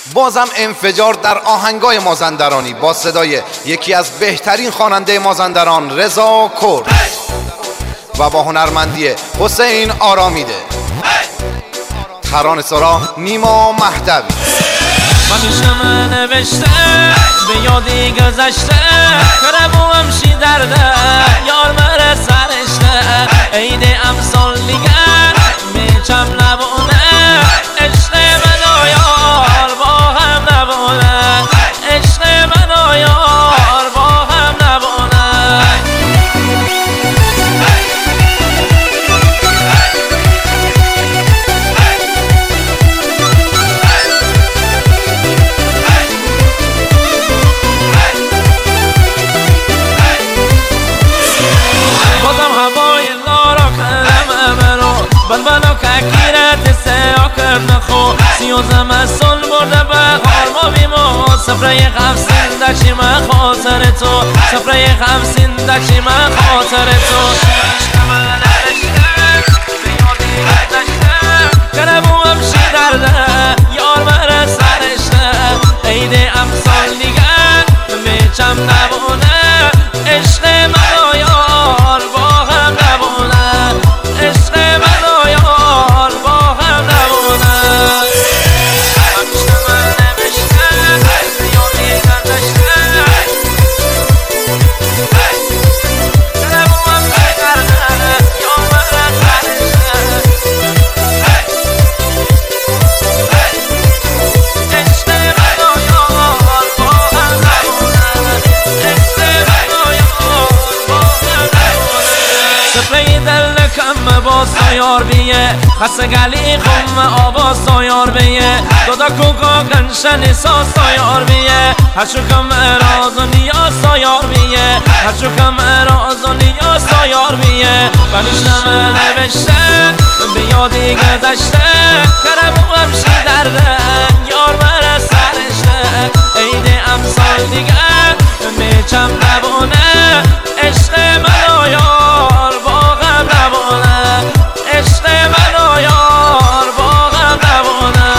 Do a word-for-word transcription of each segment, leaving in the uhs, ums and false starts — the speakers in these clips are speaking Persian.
بازم انفجار در آهنگای مازندرانی با صدای یکی از بهترین خواننده مازندران رضا کرد و با هنرمندی حسین آرامیده. ترانه سرا نیما مهدوی. همیشه من نوشته به یادی گذشته کرم و همشی درده یار مره سرشته عید امسال دیگر میچم نبونه عشق من و یار با هم نبونه عشق من و یار با هم نبونه. بلبلو ککیرت سیا کرد نخو سیوزم از سال برده به غار ما بیمو سفره خمسین دکشی من خاطر تو سفره خمسین دکشی من خاطر تو عشق من نوشته به یادی گذشته کرم و همشی درده یار مره سرشته عید امسال دیگر میچم نبونه عشق من و یار با هم نبونه عشق من و یار با هم نبونه. همیشه من نوشته یادی گذشته کرم و همشی درده یار مره سرشته عشق من و یار با هم نبونه عشق من و یار با هم نبونه. سفره دل کم با سایار بیه خسته گلی خم آبا سایار بیه دادا کوکا گنشن سا سایار بیه هرچو کم اراز و نیا سایار بیه هرچو کم اراز و نیا سایار بیه بمیشنم نوشته به یادی گذشته کرم و همشی درده یار مره سرشته عید امسال دیگر میچم نبونه عشق من و یار با هم نبونه عشق من و یار با هم نبونه.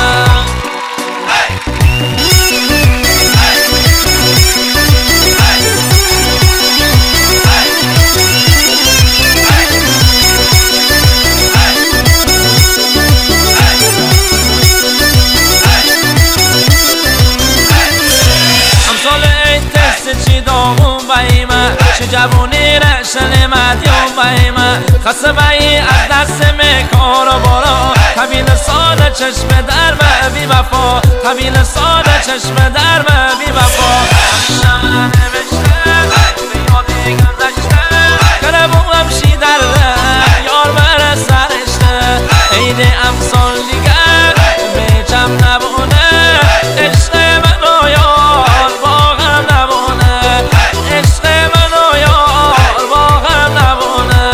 امسال عید تست چی داغون بایمه چه جوونی رشن مدیون بایمه خسته بایی از دست میکار و بارا طویل سال چشم درم بی وفا طویل سال چشم درم بی وفا. همیشه من نوشته به یادی گذشته کرم و همشی درده یار بره سرشته عید امسال دیگر میچم نبونه عشق من و یار با هم نبونه عشق من و یار با هم نبونه.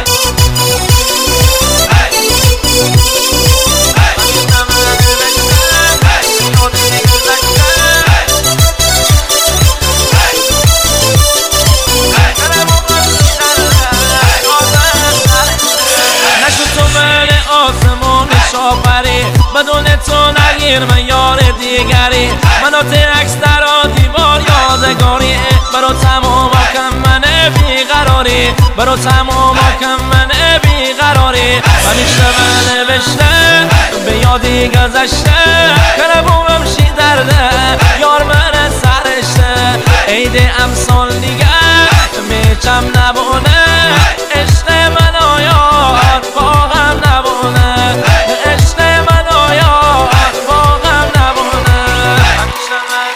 شاپری بدون تو نگیر من یار دیگری منو تکس در دیوار یادگاری برو تمام کم من بیقراری برو تمام کم من بیقراری همیشه من نوشته به یادی گذشته کرم و همشی درده یار من سرشته عید امسال دیگر میچم نبونه عشق من و یار با هم نبونه عشق من و یار با هم نبونه. همیشه من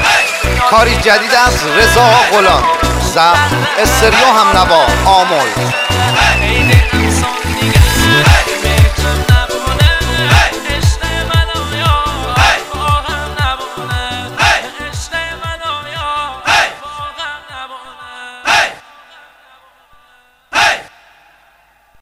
نوشته کاری جدید از رضا غلام ضبط استریو هم نوا آمل.